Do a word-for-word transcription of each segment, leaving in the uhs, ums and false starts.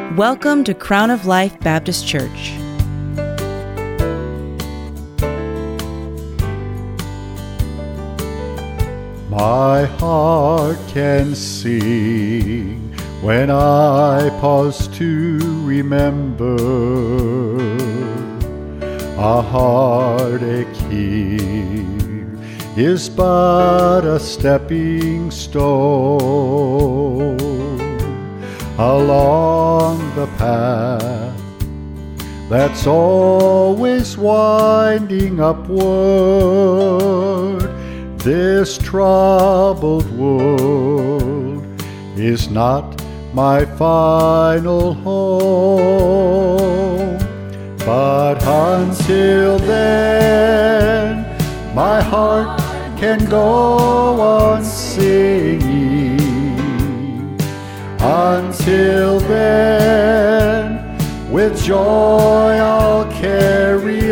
Welcome to Crown of Life Baptist Church. My heart can sing when I pause to remember a heartache here is but a stepping stone along the path that's always winding upward. This troubled world is not my final home, but until then, my heart can go on singing. Until then, with joy I'll carry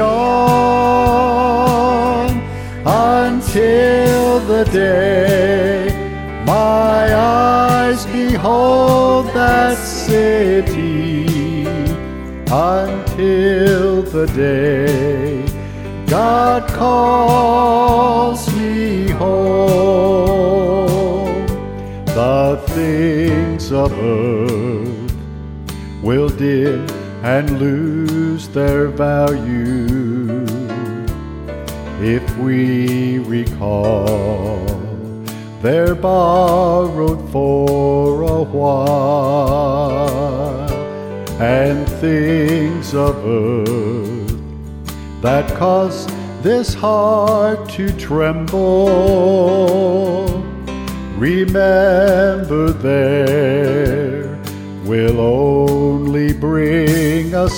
on, until the day my eyes behold that city, until the day God calls me home. The things of earth will dim and lose their value if we recall they're borrowed for a while, and things of earth that cause this heart to tremble, remember there will only bring a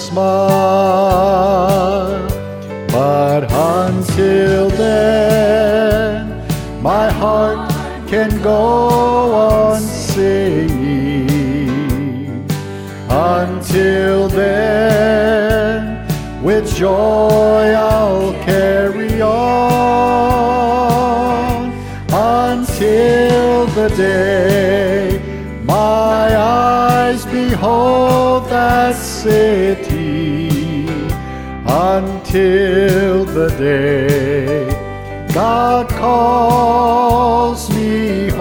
smile. But until then, my heart can go on singing. Until then, with joy I'll carry on, until the day my eyes behold that city, until the day God calls me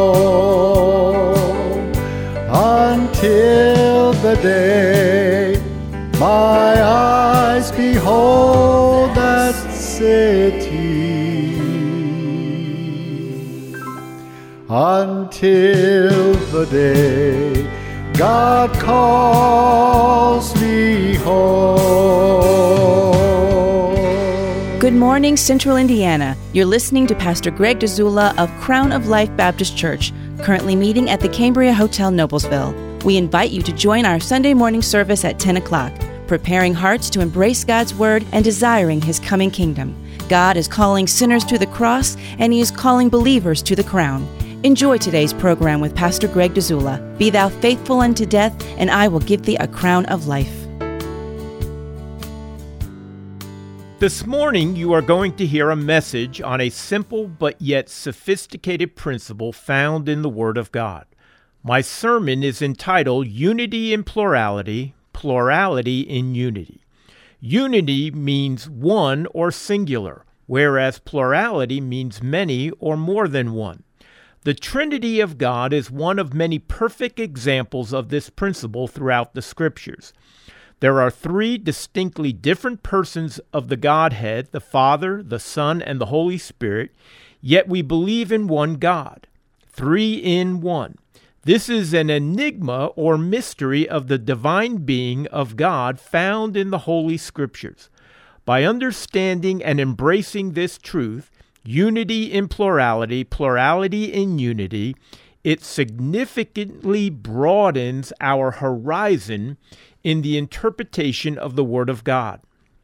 home, until the day my eyes behold that city, until the day God calls me home. Good morning, Central Indiana. You're listening to Pastor Greg Dzula of Crown of Life Baptist Church, currently meeting at the Cambria Hotel, Noblesville. We invite you to join our Sunday morning service at ten o'clock, preparing hearts to embrace God's Word and desiring His coming kingdom. God is calling sinners to the cross, and He is calling believers to the crown. Enjoy today's program with Pastor Greg Dzula. Be thou faithful unto death, and I will give thee a crown of life. This morning, you are going to hear a message on a simple but yet sophisticated principle found in the Word of God. My sermon is entitled Unity in Plurality, Plurality in Unity. Unity means one or singular, whereas plurality means many or more than one. The Trinity of God is one of many perfect examples of this principle throughout the Scriptures. There are three distinctly different persons of the Godhead, the Father, the Son, and the Holy Spirit, yet we believe in one God, three in one. This is an enigma or mystery of the divine being of God found in the Holy Scriptures. By understanding and embracing this truth, unity in plurality, plurality in unity, it significantly broadens our horizon in the interpretation of the Word of God.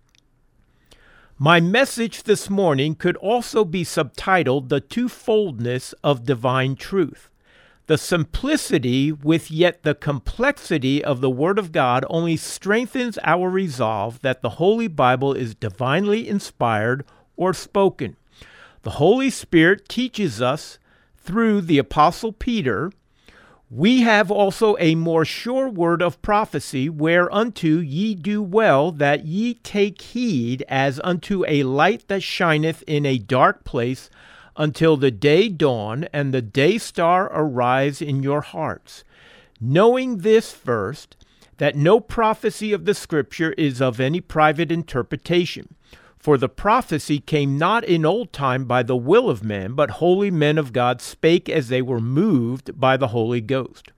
My message this morning could also be subtitled The Twofoldness of Divine Truth. The simplicity with yet the complexity of the Word of God only strengthens our resolve that the Holy Bible is divinely inspired or spoken. The Holy Spirit teaches us through the Apostle Peter We have also a more sure word of prophecy, whereunto ye do well that ye take heed, as unto a light that shineth in a dark place, until the day dawn and the day star arise in your hearts. Knowing this first, that no prophecy of the Scripture is of any private interpretation. For the prophecy came not in old time by the will of men, but holy men of God spake as they were moved by the Holy Ghost.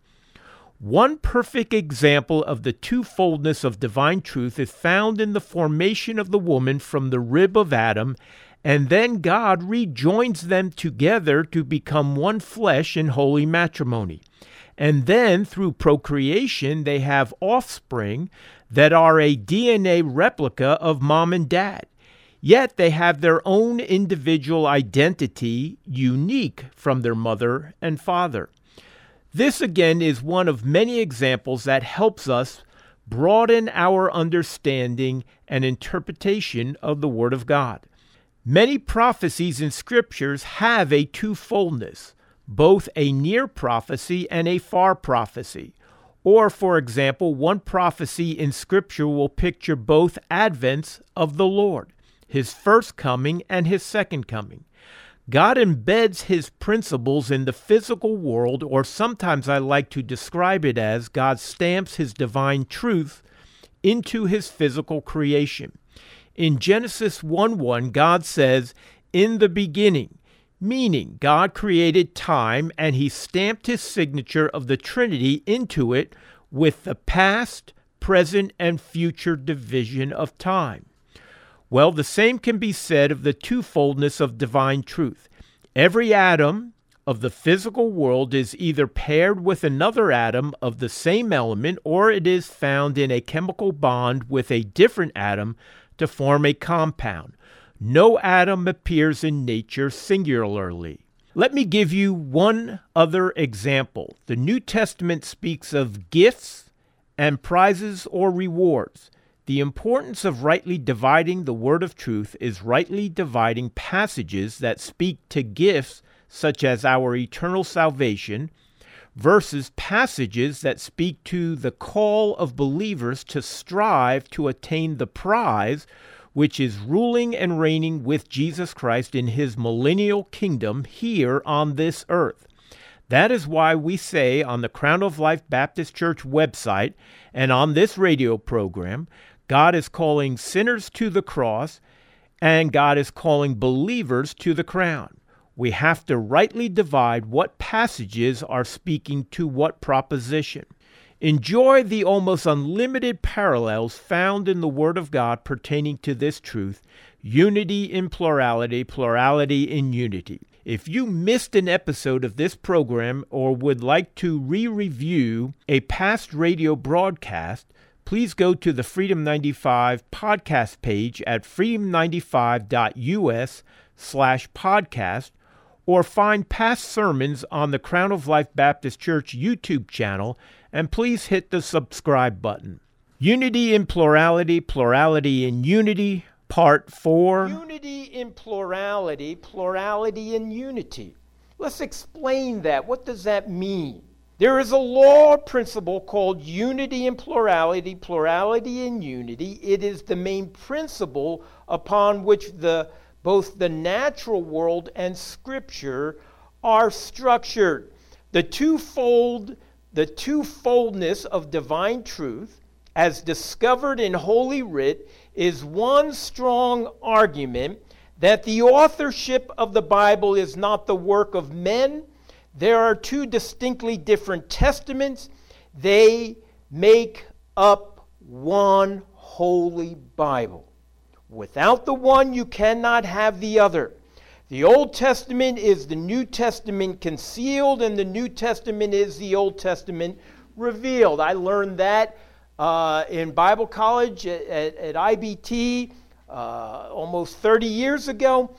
One perfect example of the twofoldness of divine truth is found in the formation of the woman from the rib of Adam, and then God rejoins them together to become one flesh in holy matrimony. And then through procreation they have offspring that are a D N A replica of mom and dad. Yet they have their own individual identity, unique from their mother and father. This again is one of many examples that helps us broaden our understanding and interpretation of the Word of God. Many prophecies in Scriptures have a twofoldness, both a near prophecy and a far prophecy. Or, for example, one prophecy in Scripture will picture both advents of the Lord, his first coming and his second coming. God embeds his principles in the physical world, or sometimes I like to describe it as God stamps his divine truth into his physical creation. In Genesis one one, God says, "In the beginning," meaning God created time and he stamped his signature of the Trinity into it with the past, present, and future division of time. Well, the same can be said of the twofoldness of divine truth. Every atom of the physical world is either paired with another atom of the same element, or it is found in a chemical bond with a different atom to form a compound. No atom appears in nature singularly. Let me give you one other example. The New Testament speaks of gifts and prizes or rewards. The importance of rightly dividing the word of truth is rightly dividing passages that speak to gifts such as our eternal salvation versus passages that speak to the call of believers to strive to attain the prize, which is ruling and reigning with Jesus Christ in his millennial kingdom here on this earth. That is why we say on the Crown of Life Baptist Church website and on this radio program, God is calling sinners to the cross, and God is calling believers to the crown. We have to rightly divide what passages are speaking to what proposition. Enjoy the almost unlimited parallels found in the Word of God pertaining to this truth: unity in plurality, plurality in unity. If you missed an episode of this program or would like to re-review a past radio broadcast, please go to the Freedom ninety-five podcast page at freedom ninety-five dot U S slash podcast, or find past sermons on the Crown of Life Baptist Church YouTube channel, and please hit the subscribe button. Unity in plurality, plurality in unity, part four. Unity in plurality, plurality in unity. Let's explain that. What does that mean? There is a law principle called unity in plurality, plurality in unity. It is the main principle upon which the both the natural world and Scripture are structured. The twofold, the twofoldness of divine truth, as discovered in Holy Writ, is one strong argument that the authorship of the Bible is not the work of men. There are two distinctly different testaments. They make up one holy Bible. Without the one, you cannot have the other. The Old Testament is the New Testament concealed, and the New Testament is the Old Testament revealed. I learned that uh, in Bible college at, at, at I B T uh, almost thirty years ago,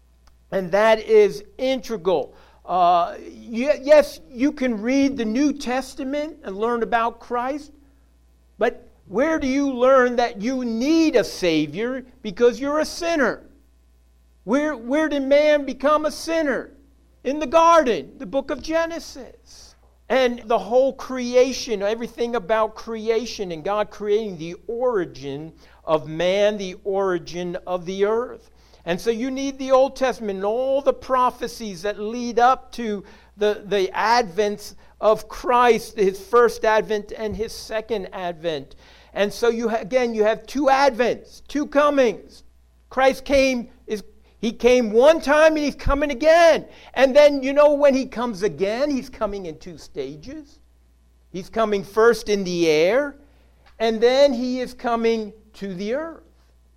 and that is integral. Uh, yes, you can read the New Testament and learn about Christ, but where do you learn that you need a Savior because you're a sinner? Where, where did man become a sinner? In the garden, the book of Genesis. And the whole creation, everything about creation and God creating the origin of man, the origin of the earth. And so you need the Old Testament and all the prophecies that lead up to the, the advents of Christ, his first advent and his second advent. And so you ha- again, you have two advents, two comings. Christ came, is he came one time and he's coming again. And then, you know, when he comes again, he's coming in two stages. He's coming first in the air, and then he is coming to the earth.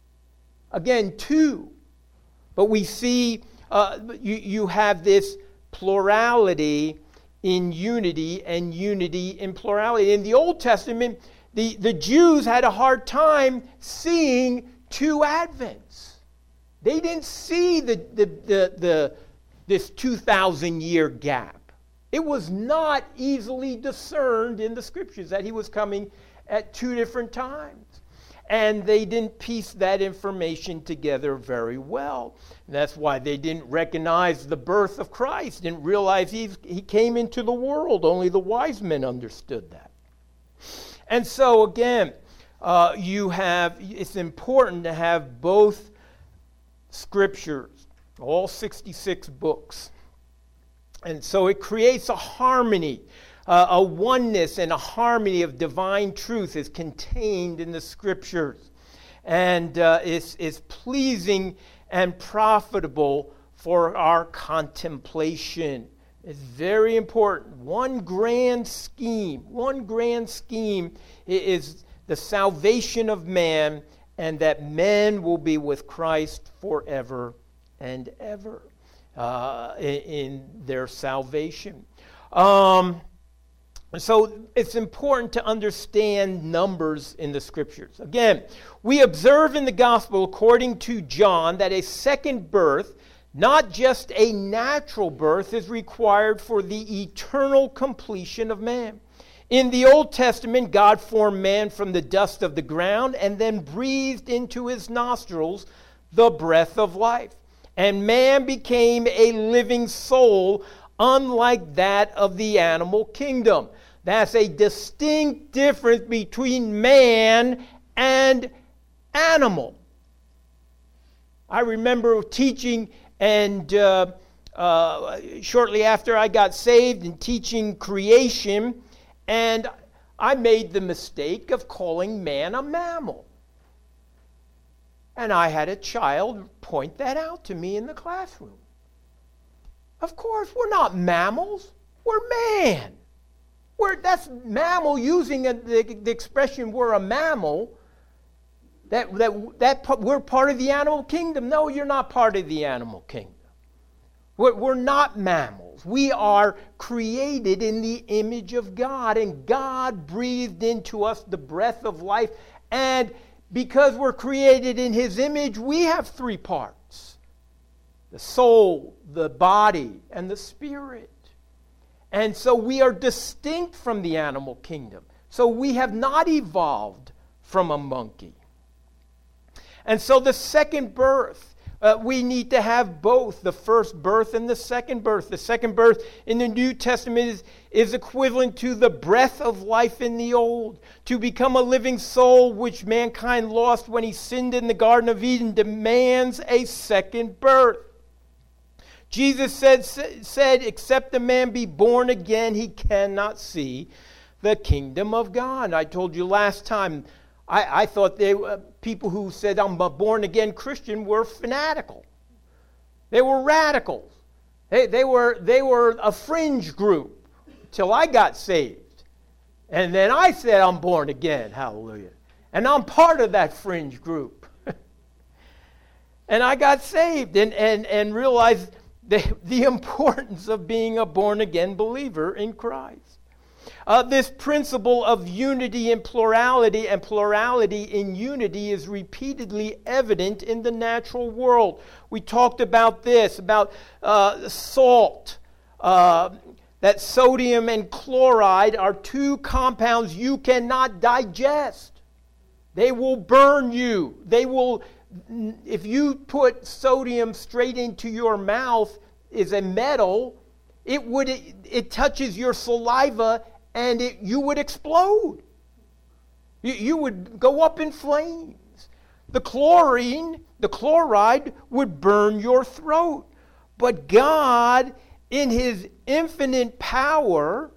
Again, two. But we see uh, you, you have this plurality in unity and unity in plurality. In the Old Testament, the, the Jews had a hard time seeing two advents. They didn't see the, the, the, the, this two thousand year gap. It was not easily discerned in the scriptures that he was coming at two different times. And they didn't piece that information together very well. And that's why they didn't recognize the birth of Christ, didn't realize he, he came into the world. Only the wise men understood that. And so again, uh, you have, it's important to have both scriptures, all sixty-six books. And so it creates a harmony. Uh, a oneness and a harmony of divine truth is contained in the scriptures, and uh, is, is pleasing and profitable for our contemplation. It's very important. One grand scheme, one grand scheme is the salvation of man, and that men will be with Christ forever and ever uh, in, in their salvation. Um, So it's important to understand numbers in the scriptures. Again, we observe in the gospel, according to John, that a second birth, not just a natural birth, is required for the eternal completion of man. In the Old Testament, God formed man from the dust of the ground and then breathed into his nostrils the breath of life. And man became a living soul, unlike that of the animal kingdom. That's a distinct difference between man and animal. I remember teaching, and uh, uh, shortly after I got saved, and teaching creation, and I made the mistake of calling man a mammal. And I had a child point that out to me in the classroom. Of course, we're not mammals. We're man. We're, that's mammal, using a, the, the expression we're a mammal, that, that, that we're part of the animal kingdom. No, you're not part of the animal kingdom. We're, we're not mammals. We are created in the image of God, and God breathed into us the breath of life. And because we're created in his image, we have three parts: the soul, the body, and the spirit. And so we are distinct from the animal kingdom. So we have not evolved from a monkey. And so the second birth, uh, we need to have both the first birth and the second birth. The second birth in the New Testament is, is equivalent to the breath of life in the Old. To become a living soul, which mankind lost when he sinned in the Garden of Eden, demands a second birth. Jesus said, said, except a man be born again, he cannot see the kingdom of God. I told you last time, I, I thought they uh, people who said I'm a born-again Christian were fanatical. They were radicals. They, they, were, they were a fringe group till I got saved. And then I said I'm born again, hallelujah. And I'm part of that fringe group. And I got saved and, and, and realized The, the importance of being a born-again believer in Christ. Uh, this principle of unity in plurality and plurality in unity is repeatedly evident in the natural world. We talked about this, about uh, salt, uh, that sodium and chloride are two compounds you cannot digest. They will burn you. They will... If you put sodium straight into your mouth, is a metal, it would it, it touches your saliva and it, you would explode. You, you would go up in flames. The chlorine, the chloride would burn your throat. But God, in his infinite power,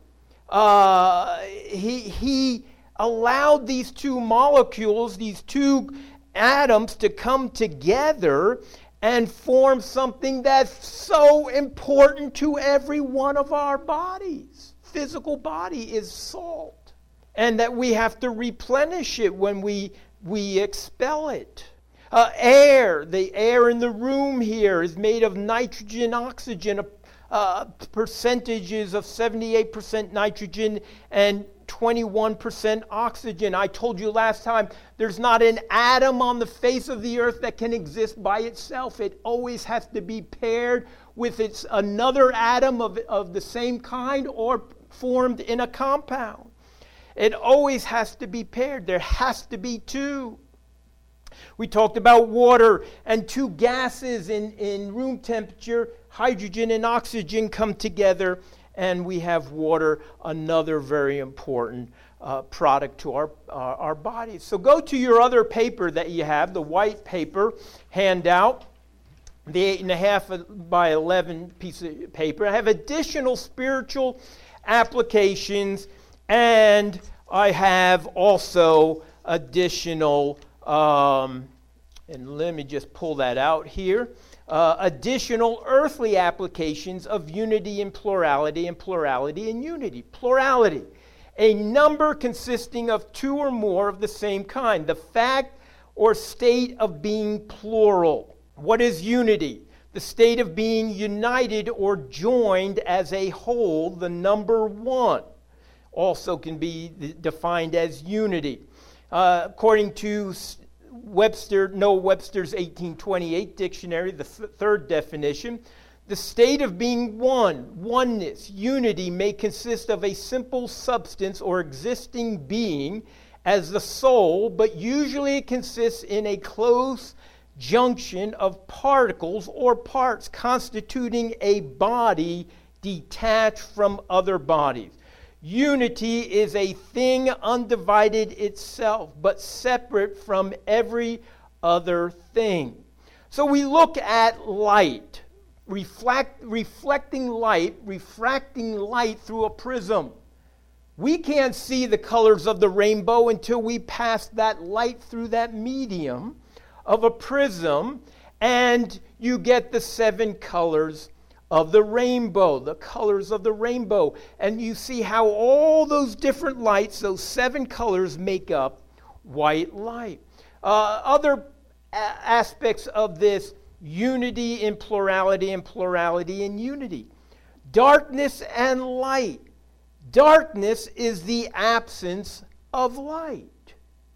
uh, he, he allowed these two molecules, these two atoms to come together and form something that's so important to every one of our bodies. Physical body is salt. And that we have to replenish it when we, we expel it. Uh, air, the air in the room here is made of nitrogen, oxygen, uh, percentages of seventy-eight percent nitrogen and twenty-one percent oxygen. I told you last time, there's not an atom on the face of the earth that can exist by itself. It always has to be paired with its another atom of, of the same kind or formed in a compound. It always has to be paired. There has to be two. We talked about water and two gases in, in room temperature, hydrogen and oxygen come together, and we have water, another very important uh, product to our, uh, our bodies. So go to your other paper that you have, the white paper handout, the eight and a half by eleven piece of paper. I have additional spiritual applications, and I have also additional Um, and let me just pull that out here. Uh, additional earthly applications of unity and plurality, and plurality and unity. Plurality, a number consisting of two or more of the same kind. The fact or state of being plural. What is unity? The state of being united or joined as a whole, the number one. Also can be defined as unity. Uh, according to Webster, Noah Webster's eighteen twenty-eight dictionary, the th- third definition, the state of being one, oneness, unity may consist of a simple substance or existing being as the soul, but usually it consists in a close junction of particles or parts constituting a body detached from other bodies. Unity is a thing undivided itself, but separate from every other thing. So we look at light, reflect, reflecting light, refracting light through a prism. We can't see the colors of the rainbow until we pass that light through that medium of a prism, and you get the seven colors of the rainbow, the colors of the rainbow. And you see how all those different lights, those seven colors, make up white light. Uh, other a- aspects of this unity in plurality and plurality in unity. Darkness and light. Darkness is the absence of light.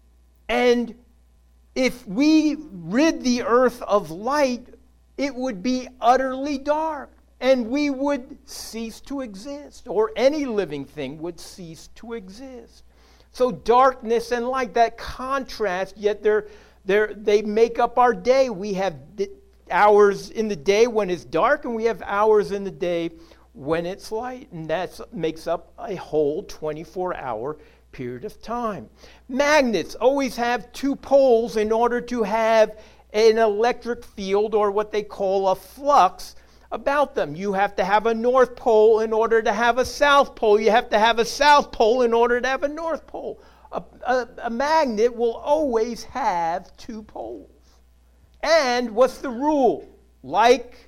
And if we rid the earth of light, it would be utterly dark. And we would cease to exist, or any living thing would cease to exist. So darkness and light, that contrast, yet they're, they're, they make up our day. We have hours in the day when it's dark, and we have hours in the day when it's light. And that makes up a whole twenty-four hour period of time. Magnets always have two poles in order to have an electric field, or what they call a flux, about them. You have to have a north pole in order to have a south pole. You have to have a south pole in order to have a north pole. A, a, a magnet will always have two poles. And what's the rule? Like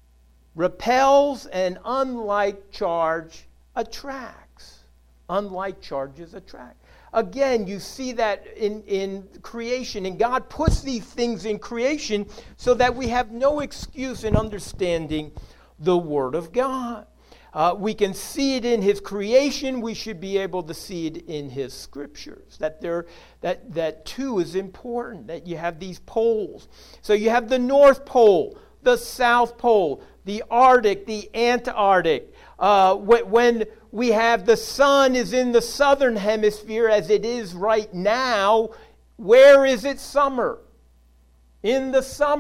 repels and unlike charge attracts. Unlike charges attract. Again, you see that in, in creation, and God puts these things in creation so that we have no excuse in understanding the Word of God. Uh, we can see it in His creation. We should be able to see it in His Scriptures. That there, that that too is important. That you have these poles. So you have the North Pole, the South Pole, the Arctic, the Antarctic. Uh, when we have the sun is in the southern hemisphere as it is right now, where is it summer? In the summer.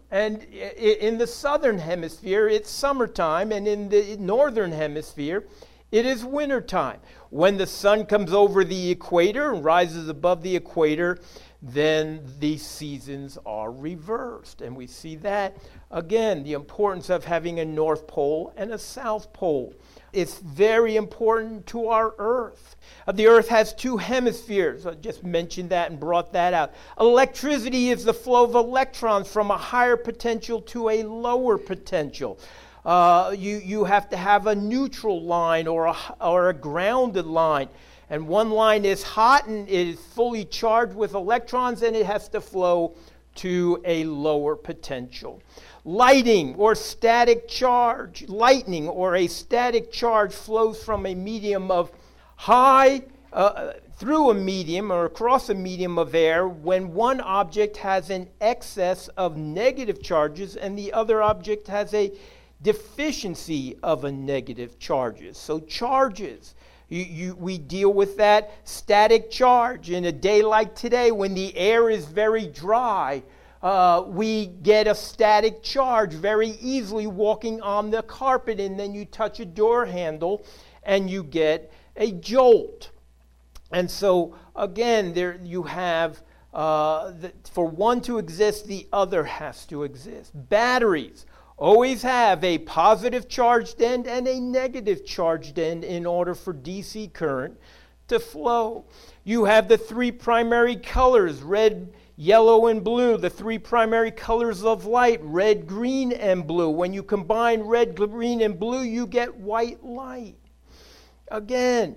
And in the southern hemisphere, it's summertime, and in the northern hemisphere, it is wintertime. When the sun comes over the equator and rises above the equator, then the seasons are reversed. And we see that, again, the importance of having a North Pole and a South Pole. It's very important to our Earth. The Earth has two hemispheres. I just mentioned that and brought that out. Electricity is the flow of electrons from a higher potential to a lower potential. Uh, you, you have to have a neutral line or a, or a grounded line. And one line is hot and it is fully charged with electrons, and it has to flow to a lower potential. Lighting or static charge, lightning or a static charge flows from a medium of high, uh, through a medium or across a medium of air when one object has an excess of negative charges and the other object has a deficiency of a negative charges. So charges. You, you, we deal with that static charge. In a day like today, when the air is very dry, uh, we get a static charge very easily walking on the carpet, and then you touch a door handle and you get a jolt. And so, again, there you have, uh, the, for one to exist, the other has to exist. Batteries always have a positive charged end and a negative charged end in order for D C current to flow. You have the three primary colors, red, yellow, and blue, the three primary colors of light, red, green, and blue. When you combine red, green, and blue, you get white light. Again,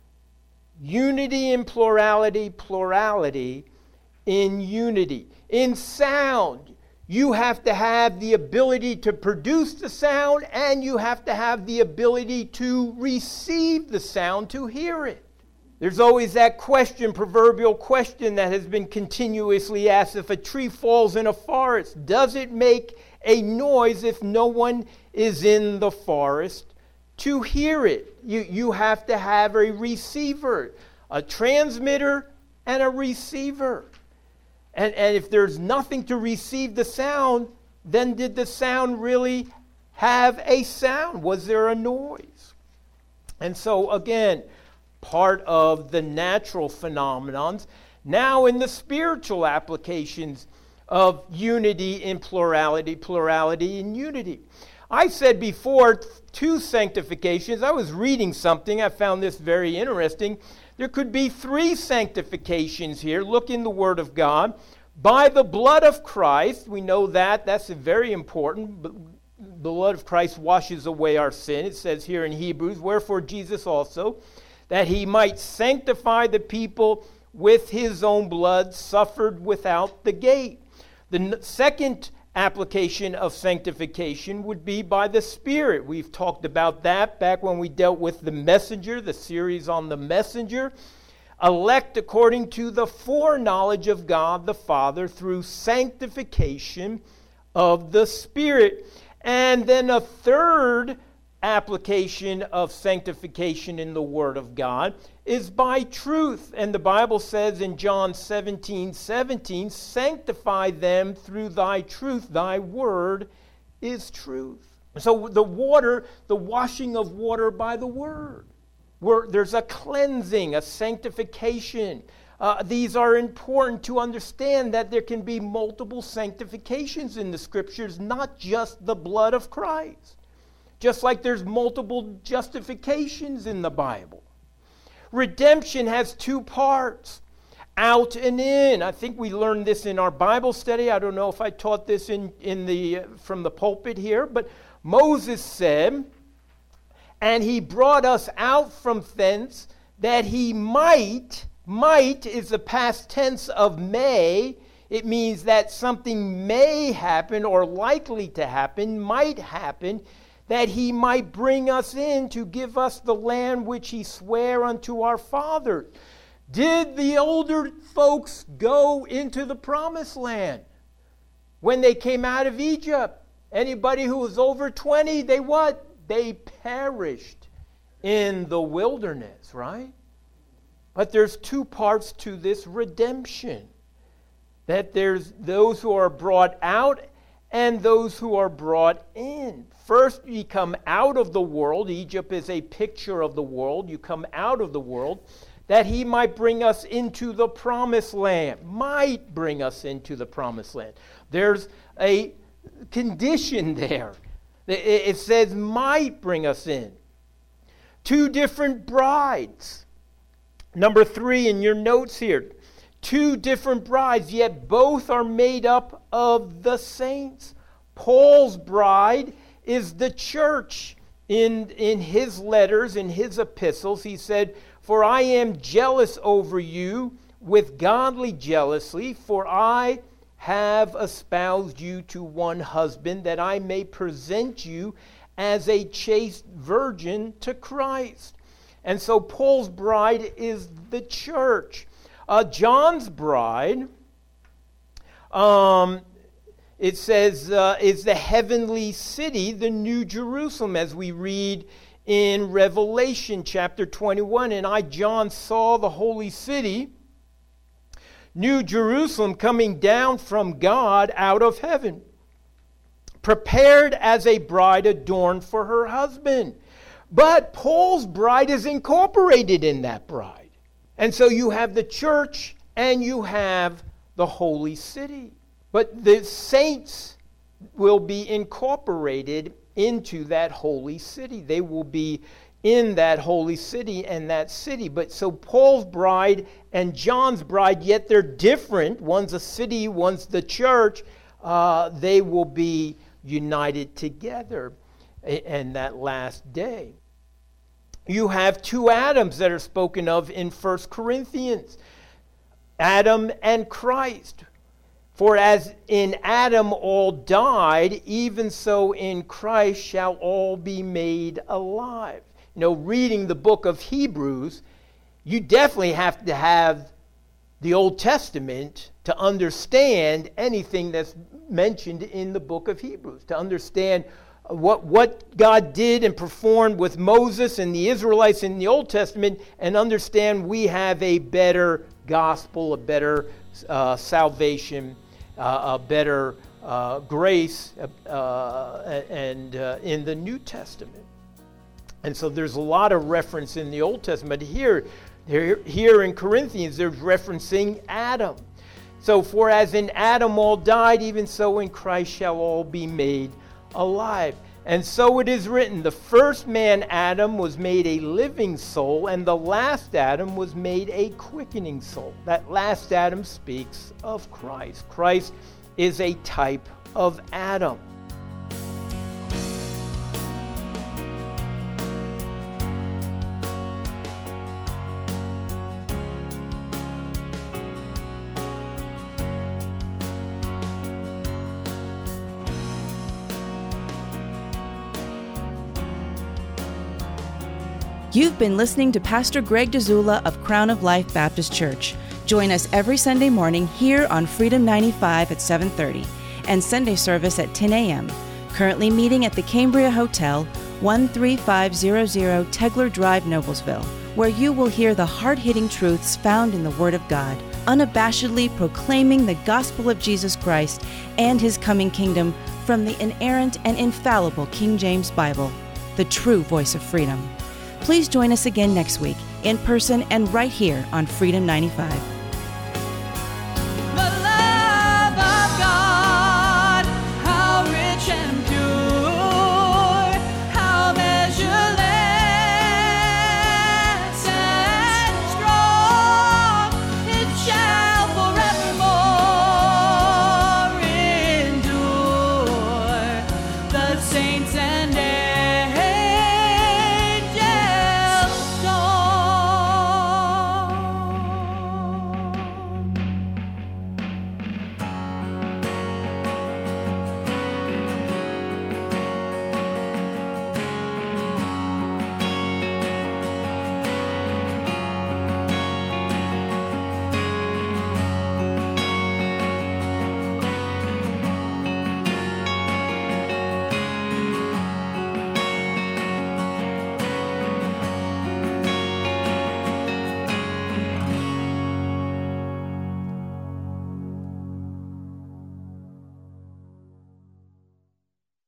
unity in plurality, plurality in unity. In sound, you have to have the ability to produce the sound, and you have to have the ability to receive the sound, to hear it. There's always that question, proverbial question that has been continuously asked. If a tree falls in a forest, does it make a noise if no one is in the forest to hear it? You, you have to have a receiver, a transmitter and a receiver. And, and if there's nothing to receive the sound, then did the sound really have a sound? Was there a noise? And so, again, part of the natural phenomenons. Now in the spiritual applications of unity in plurality, plurality in unity. I said before, two sanctifications. I was reading something. I found this very interesting. There could be three sanctifications here. Look in the Word of God. By the blood of Christ, we know that. That's very important. The blood of Christ washes away our sin. It says here in Hebrews, wherefore Jesus also, that he might sanctify the people with his own blood, suffered without the gate. The second application of sanctification would be by the Spirit. We've talked about that back when we dealt with the messenger, the series on the messenger. Elect according to the foreknowledge of God the Father through sanctification of the Spirit. And then a third application of sanctification in the Word of God is by truth. And the Bible says in John seventeen seventeen, sanctify them through thy truth. Thy word is truth. So the water, the washing of water by the Word, where there's a cleansing, a sanctification. Uh, these are important to understand that there can be multiple sanctifications in the Scriptures, not just the blood of Christ. Just like there's multiple justifications in the Bible. Redemption has two parts, out and in. I think we learned this in our Bible study. I don't know if I taught this in, in the uh, from the pulpit here, but Moses said, and he brought us out from thence that he might, might is the past tense of may. It means that something may happen or likely to happen, might happen, that he might bring us in to give us the land which he sware unto our fathers. Did the older folks go into the promised land when they came out of Egypt? Anybody who was over twenty, they what? They perished in the wilderness, right? But there's two parts to this redemption. That there's those who are brought out, and those who are brought in. First, ye come out of the world. Egypt is a picture of the world. You come out of the world, that he might bring us into the promised land. Might bring us into the promised land. There's a condition there. It says might bring us in. Two different brides. Number three in your notes here. Two different brides, yet both are made up of the saints. Paul's bride is the church. In, in his letters, in his epistles, he said, "For I am jealous over you with godly jealousy, for I have espoused you to one husband, that I may present you as a chaste virgin to Christ." And so Paul's bride is the church. Uh, John's bride, um, it says, uh, is the heavenly city, the New Jerusalem, as we read in Revelation chapter twenty-one. "And I, John, saw the holy city, New Jerusalem, coming down from God out of heaven, prepared as a bride adorned for her husband." But Paul's bride is incorporated in that bride. And so you have the church and you have the holy city. But the saints will be incorporated into that holy city. They will be in that holy city and that city. But so Paul's bride and John's bride, yet they're different. One's a city, one's the church. Uh, they will be united together in that last day. You have two Adams that are spoken of in First Corinthians. Adam and Christ. "For as in Adam all died, even so in Christ shall all be made alive." You know, reading the book of Hebrews, you definitely have to have the Old Testament to understand anything that's mentioned in the book of Hebrews, to understand what, what God did and performed with Moses and the Israelites in the Old Testament, and understand we have a better gospel, a better uh, salvation, uh, a better uh, grace uh, and uh, in the New Testament. And so there's a lot of reference in the Old Testament. Here, here, here in Corinthians, there's referencing Adam. So, "For as in Adam all died, even so in Christ shall all be made alive. And so it is written, the first man, Adam, was made a living soul, and the last Adam was made a quickening soul." That last Adam speaks of Christ. Christ is a type of Adam. You've been listening to Pastor Greg Dzula of Crown of Life Baptist Church. Join us every Sunday morning here on Freedom ninety-five at seven thirty and Sunday service at ten a.m. Currently meeting at the Cambria Hotel, one three five zero zero Tegler Drive, Noblesville, where you will hear the hard-hitting truths found in the Word of God, unabashedly proclaiming the gospel of Jesus Christ and His coming kingdom from the inerrant and infallible King James Bible, the true voice of freedom. Please join us again next week, in person and right here on Freedom ninety-five.